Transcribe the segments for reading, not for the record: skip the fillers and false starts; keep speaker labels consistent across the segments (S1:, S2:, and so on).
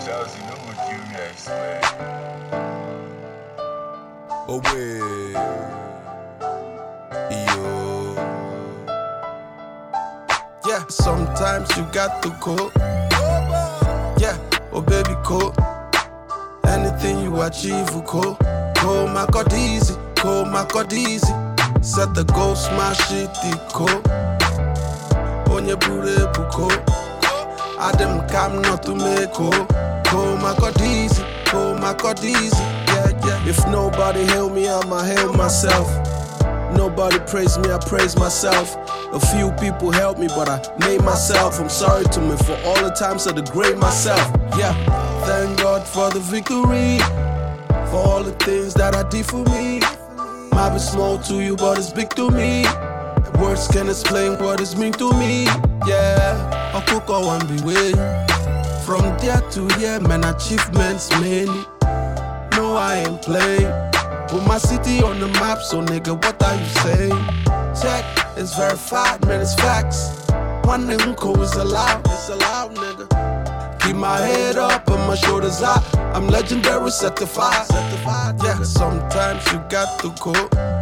S1: Charles, you know what give me a swear.
S2: Oh wait, yo. Yeah, sometimes you got to go. Yeah, oh baby, go. Anything you achieve, go. Go, my God, easy. Go, my God, easy. Set the goal, smash it, go. On your booty, go. Adam come not to make go. Go, my God, easy. Go, my God, easy. Yeah, yeah. If nobody help me, I'ma help myself. Nobody praise me, I praise myself. A few people help me, but I made myself. I'm sorry to me for all the times I degrade myself. Yeah, thank God for the victory, for all the things that I did for me. Might be small to you, but it's big to me. Words can explain what it's mean to me. Yeah, I cook all one be way. From there to here, man, achievements many. No, I ain't playing. Put my city on the map, so nigga, what are you saying? Check, it's verified, man, it's facts. One nigga is allowed, it's allowed, nigga. Keep my head up and my shoulders out. I'm legendary, certified, yeah. Sometimes you got to go.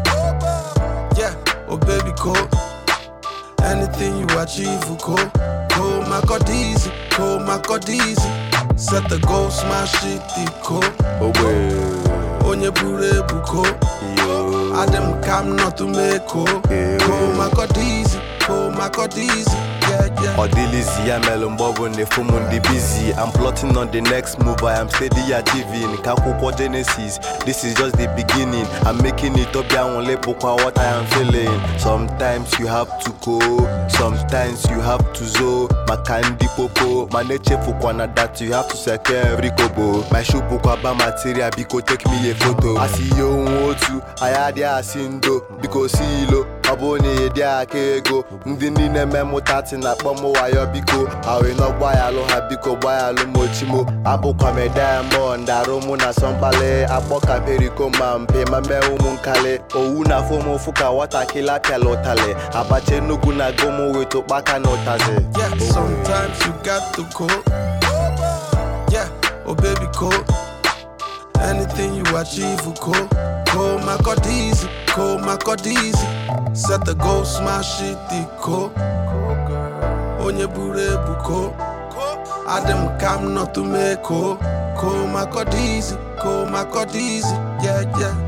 S2: Yeah, oh baby, go. Anything you achieve, go. Go, my God, easy. Go, my God, easy. Set the goal, smash it, go.
S3: Oh wait.
S2: On your booty, go. Adam come not to make go. Go, my God, easy. Go, my God, easy. Yeah, yeah.
S3: Odilizi, I'm Elon Bobo, ne Fumundi busy. I'm plotting on the next move, I am steady achieving. Kakuko Genesis, this is just the beginning. I'm making it up, down what I am feeling. Sometimes you have to go, sometimes you have to zo. My candy popo, my nature fukwana that you have to secure every kobo. My shoe bukwa material, biko take me a photo. I see you to, I had ya sindo, biko silo. Abone dia kego, ndini ne memo tati na pomo wayo biko. Awe no boya lo habiko boya lo mochimo. Abo kwa me diamond, aromo na sompale. Abo ka periko mampe, mame umunkale. Ouna fomo fuka wata kila pelotale. Abache nugu na gomo weto baka notaze.
S2: Yeah, sometimes you got to go. Yeah, oh baby, go. Anything you achieve, go. Go, my God, easy. Go, my God, easy. Set the goal, smash it, go. On your booty, go. Adam come not to make go. Go, my God, easy. Go, my God, easy. Yeah, yeah.